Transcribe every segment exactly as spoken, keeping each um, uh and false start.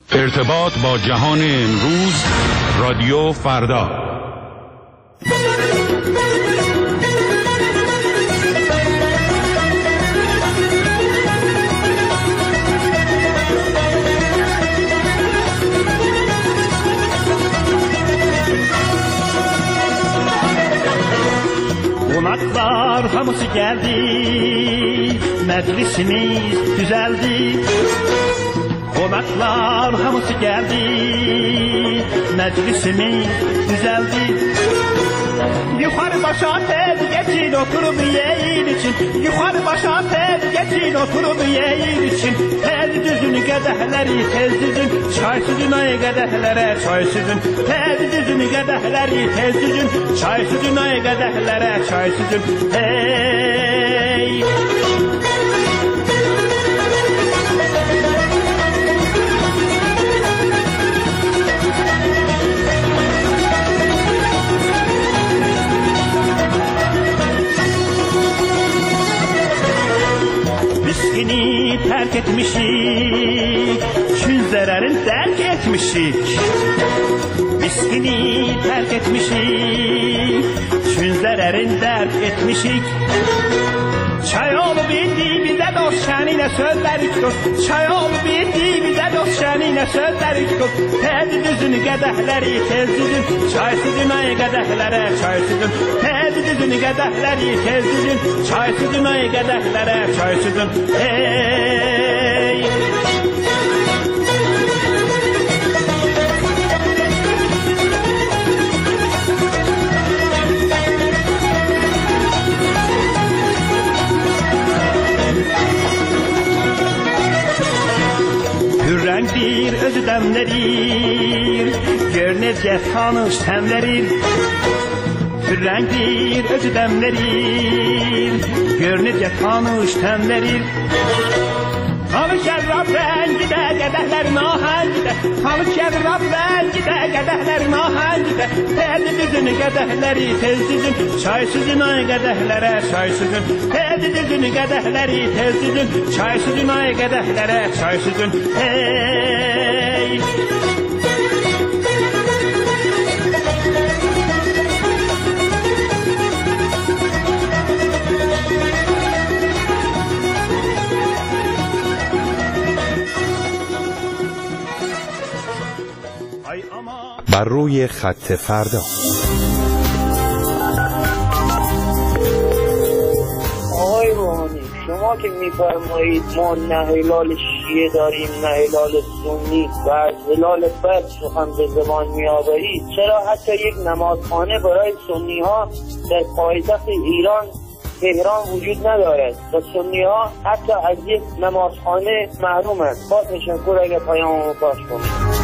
ارتباط با جهان امروز، رادیو فردا. Qonaqlar hamısı gəldi, məclisimiz düzəldi. Qonaqlar hamısı gəldi, məclisimiz düzəldi. Yuxarı başa tez geçin oturub yeyin için, yuxarı başa tez geçin oturub yeyin için. Tez düzün qədəhləri tez düzün, çay süzün ay qədəhlərə çay süzün. Tez düzün qədəhləri tez düzün, çay süzün ay qədəhlərə çay süzün. Hey! Miskini terk etmişik, çün zərərin dərk etmişik. Miskini terk etmişik, çün zərərin dərk etmişik. Çay olub indi bizə dost şəninə sözlərik dost. Çay olub indi bizə dost şəninə sözlərik dost. Tez düzün qədəhləri tez düzün, çay süzün ay qədəhlərə çay süzün. Tez düzün qədəhləri tez düzün, çay süzün ay qədəhlərə çay süzün. Hey! Hürrəndir özü dəmlərir, gör necə tanış təmlərir. Hürrəndir özü dəmlərir, gör necə tanış təmlərir. Halı kərrab rəngidə, qədəhlərin ahəngidə. Halı kərrab rəngidə, qədəhlərin ahəngidə. Tez düzün qədəhləri tez düzün, çay süzün ay qədəhlərə çay süzün. Tez düzün qədəhləri tez düzün, çay süzün ay qədəhlərə çay süzün. Hey! بر روی خط فردا. آقای روحانی، شما که میفرمایید ما نه هلال شیعه داریم نه هلال سنی و از هلال بد سخن به زبان میآورید، چرا حتی یک نمازخانه برای سنی ها در پایتخت ایران تهران وجود ندارد و سنی ها حتی از یک نمازخانه محرومند؟ با تشکر اگر پیاممو پخش کنید.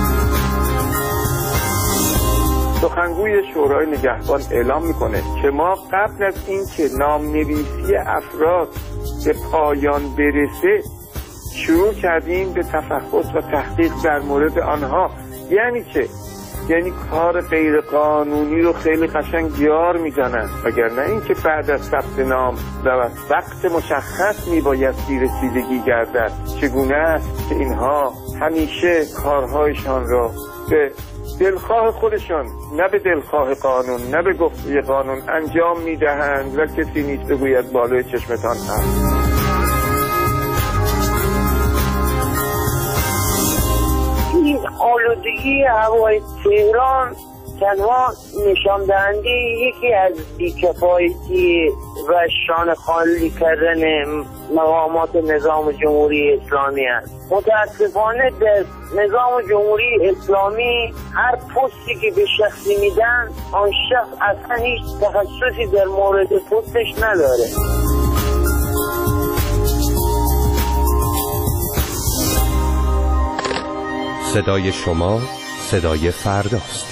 سخنگوی شورای نگهبان اعلام میکنه که ما قبل از این که نامنویسی افراد به پایان برسه شروع کردیم به تفحص و تحقیق در مورد آنها. یعنی چه؟ یعنی کار غیر قانونی رو خیلی قشنگ یار میزنن، وگرنه این که بعد از ثبت نام و وقت مشخص میباید رسیدگی گردد. چگونه است که اینها همیشه کارهایشان را به دلخواه خودشان، نه به دلخواه قانون، نه به گفته قانون انجام میدهند و کسی نیست بگوید بالای چشمتان هست. این آلودگی هوای تهران تنها نشان دهنده یکی از بی‌کفایتی و شانه خالی کردن مقامات نظام جمهوری اسلامی است. متاسفانه در نظام جمهوری اسلامی هر پستی که به شخصی میدن آن شخص اصلا هیچ تخصصی در مورد پستش نداره. صدای شما صدای فرداست.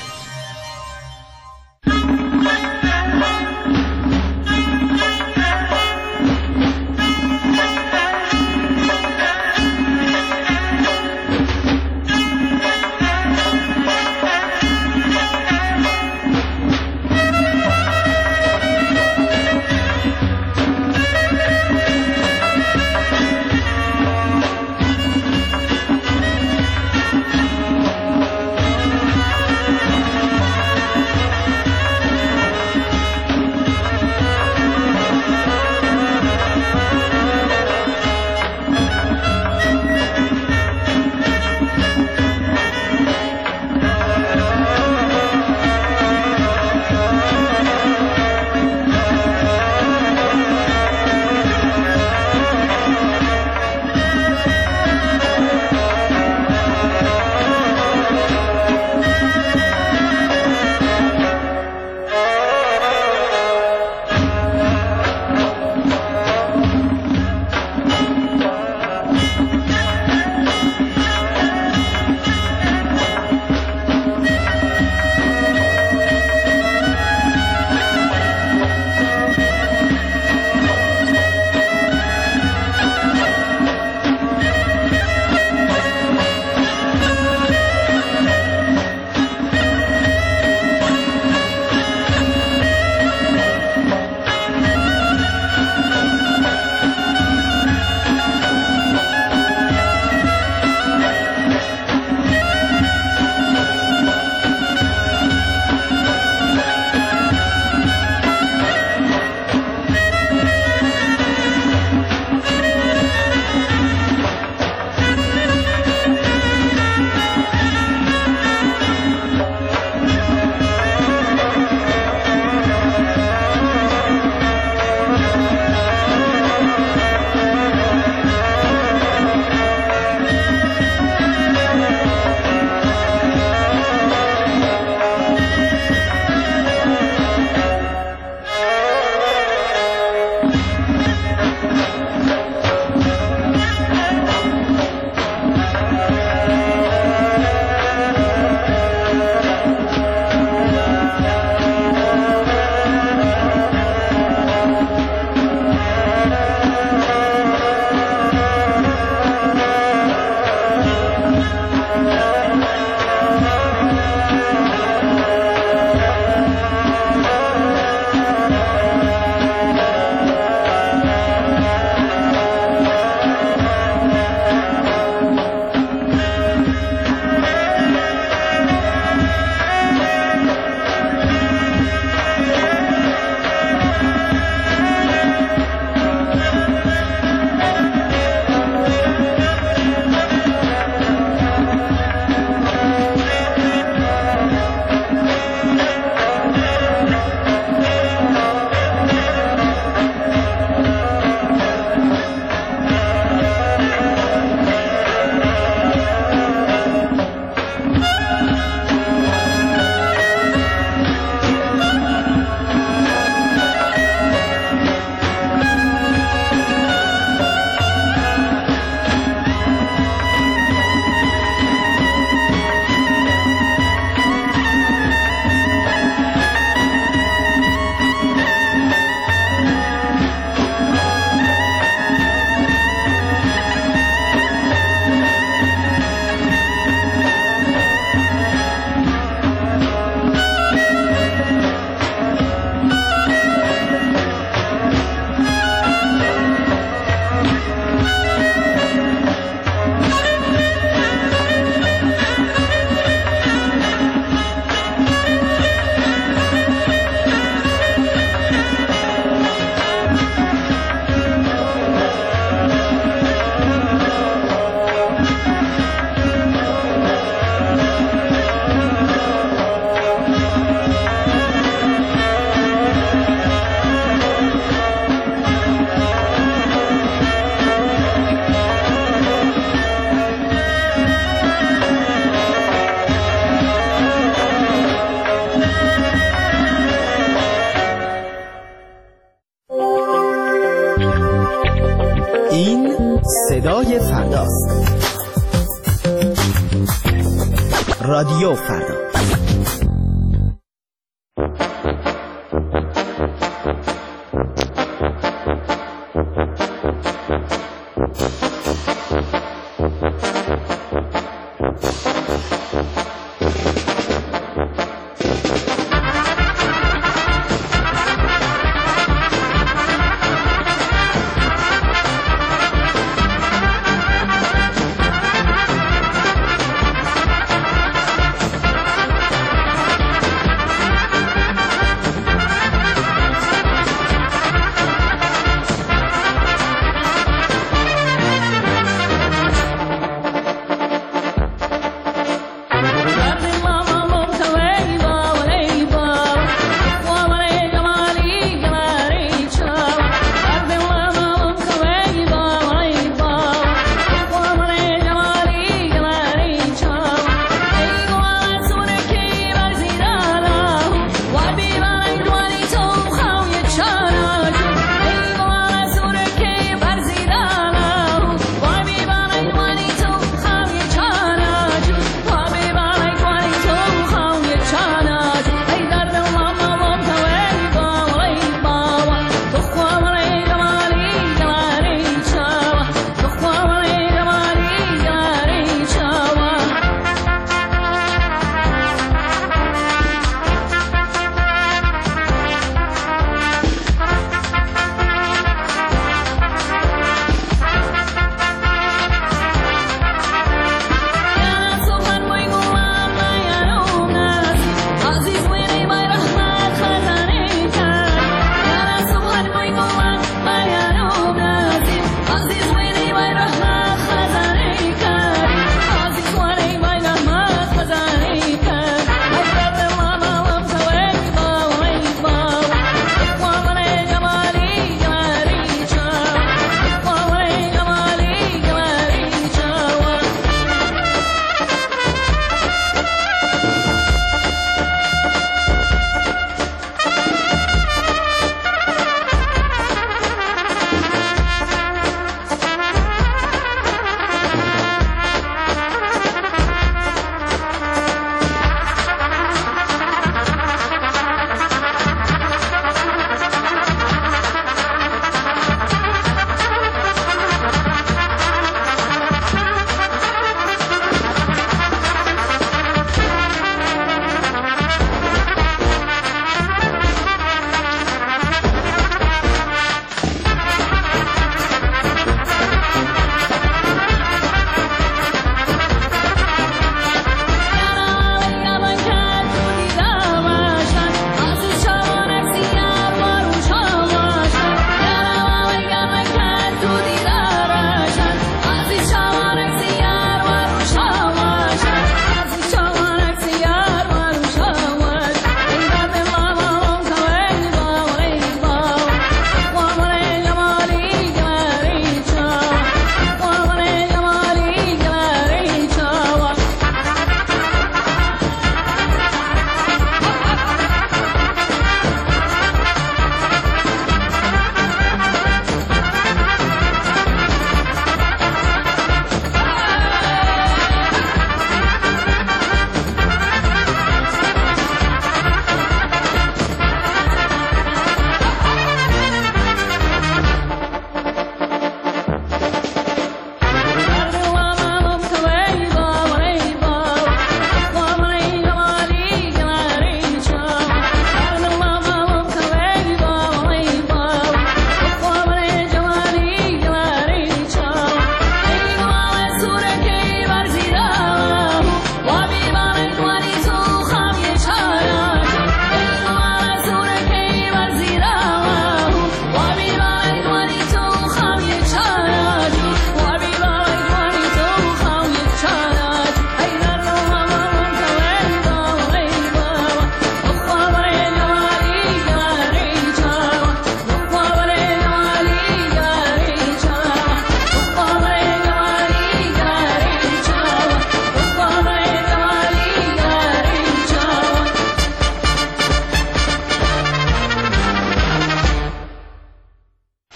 رادیو فردا.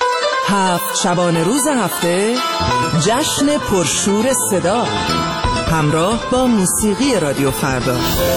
هفت شبانه روز هفته جشن پرشور صدا، همراه با موسیقی رادیو فردا.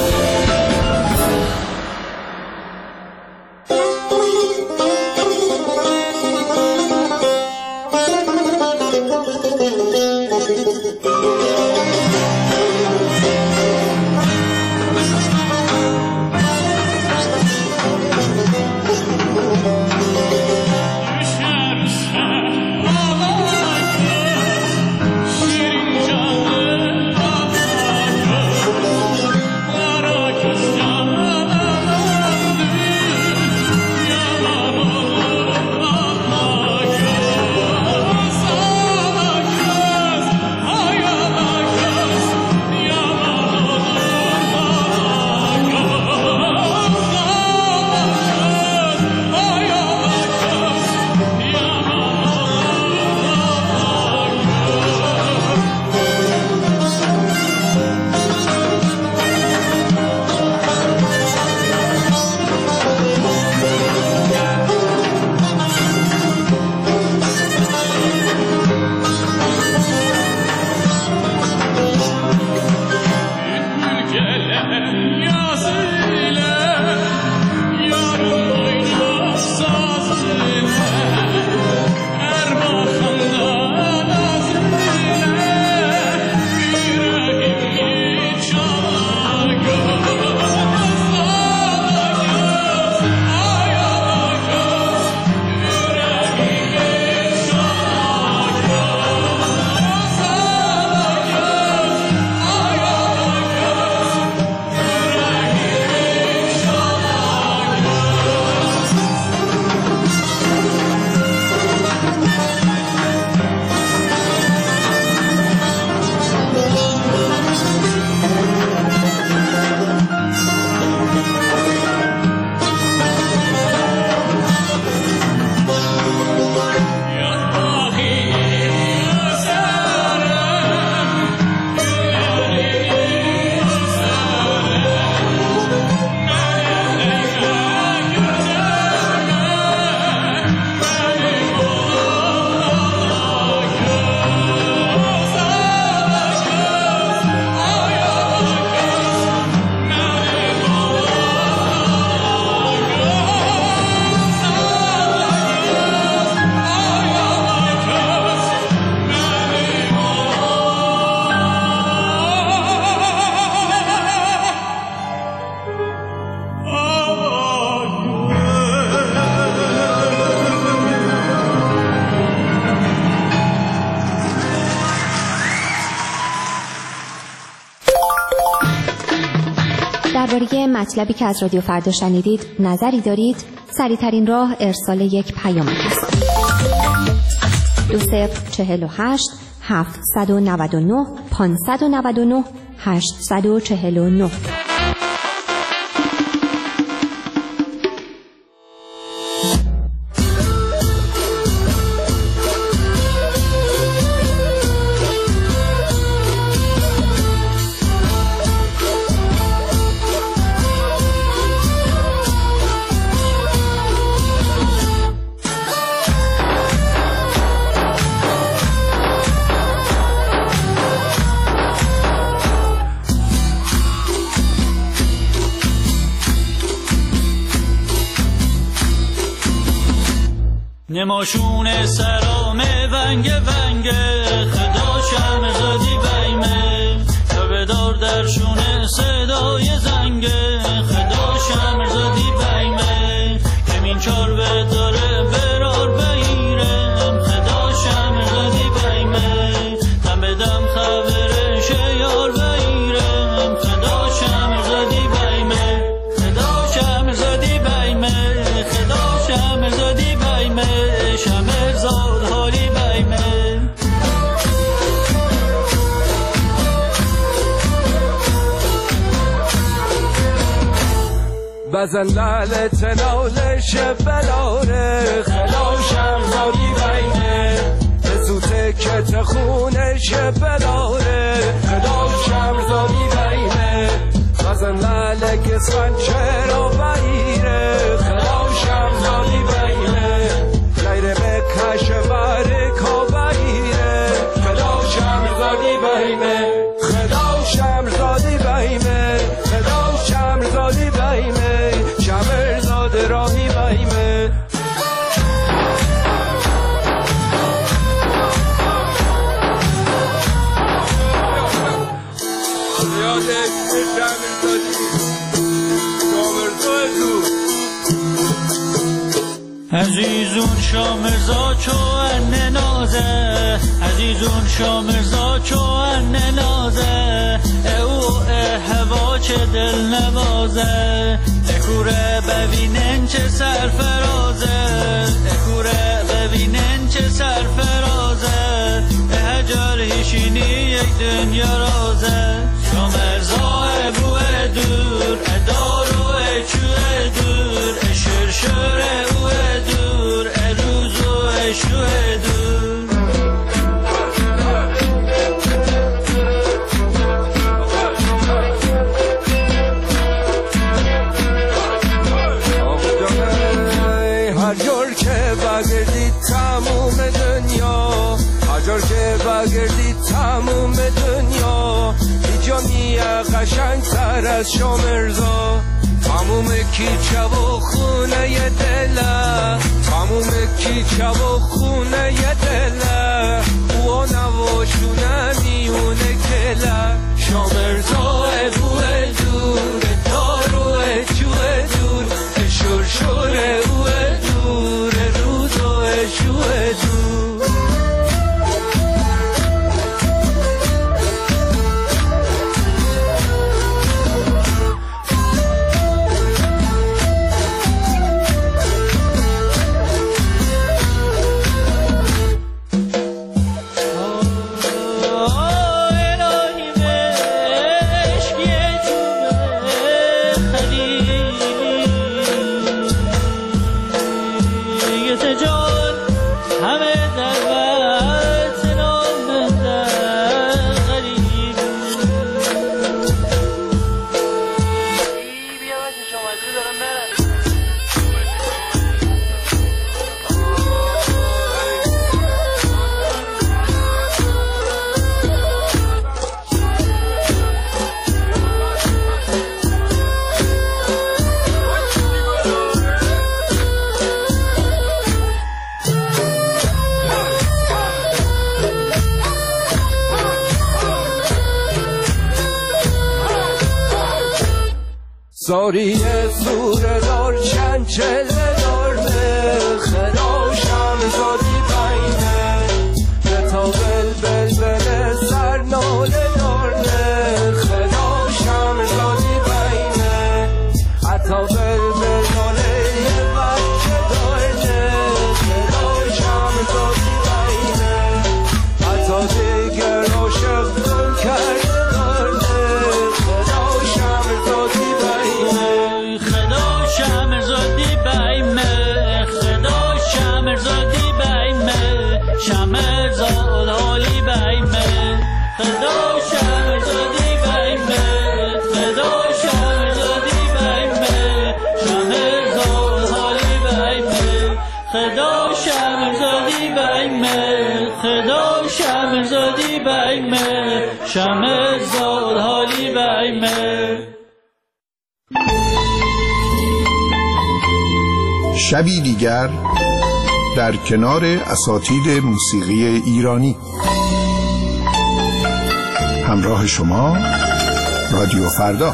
درباره مطلبی که از رادیو فردا شنیدید نظری دارید؟ سریع‌ترین راه ارسال یک پیام است. دو صفر چهل و هشت هفتصد و نود و نه پانصد و نود و نه هشتصد و چهل و نه. نماشون سرام ونگ ونگ خدا شم زدی بیمه تا بدار درشون صدای زنگ خدا شم زدی بیمه کمین چار بداره برار بیرم خدا شم زدی بیمه دم بدم خبرش یار بیرم خدا شم زدی بیمه خدا شم زدی بیمه خدا شم زدی بیمه شمر زاد حالی بیمه بزن لعل تنالش بلاره خلاشم زادی بیمه بزوته کت خونش بلاره خلاشم زادی بیمه بزن لعل کسخن چرا بیره خلاشم زادی بیمه غیر مکش بر کابیره خدا شم زادی بیمه خدا یاد شهرزادی شامرزا دور عزیزون شامرزا چون نازه عزیزون شامرزا چون نازه او هوا چه دل نوازه اکوره ببینن چه سرفرازه اکوره ببینن چه سرفرازه هجر هیشینی یک دنیا رازه شامرزا بوه دور ادارو چوه دور شرشر او دور روزو شوه دور هر جور که بگردی تموم دنیا هر جور که بگردی تموم دنیا هیچ قشنگ تر از شامرزا تموم کیچه و خونه دله تموم کیچه و خونه دله او نواشونه میونه کله شامرزا بوه دور دارو جوه دور شرشور او دور روزو شوه دور زاری سوره دار چند چله دارده خدا شمزادی بینه به تا بل بل بل سر ناله دارده خدا شمزادی بینه حتی بل بل ناله بچه دارده خدا شمزادی بینه حتی دیگر عاشق گل کرده دارده خدا شمزادی شمرزادی بیمه خدا شمرزادی بیمه شمرزاد حالی بیمه خدا شمرزادی بیمه خدا شمرزادی بیمه شمرزاد حالی بیمه خدا شمرزادی بیمه خدا شمرزادی بیمه شمرزاد حالی بیمه. شبی دیگر در کنار اساتید موسیقی ایرانی همراه شما رادیو فردا.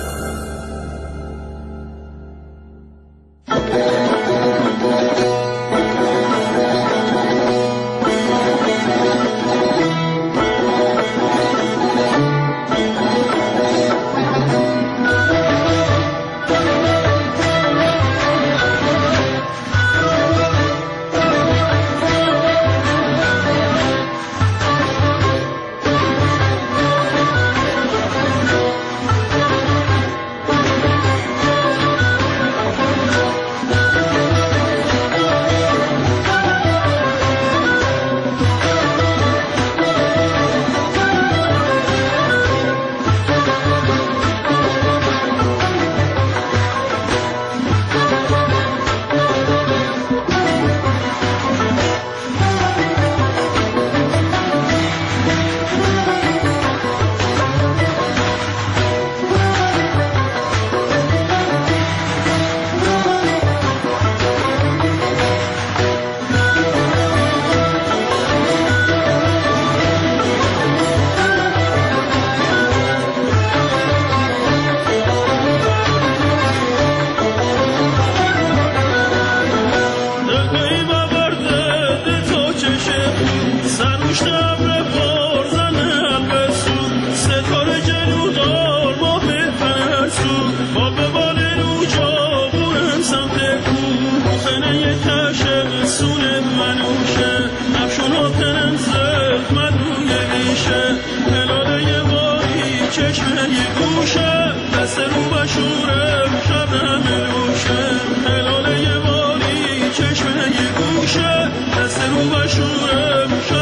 چشمه گوشه دست رو بشوره شبنم دوشه هلاله باری چشمه گوشه دست رو بشوره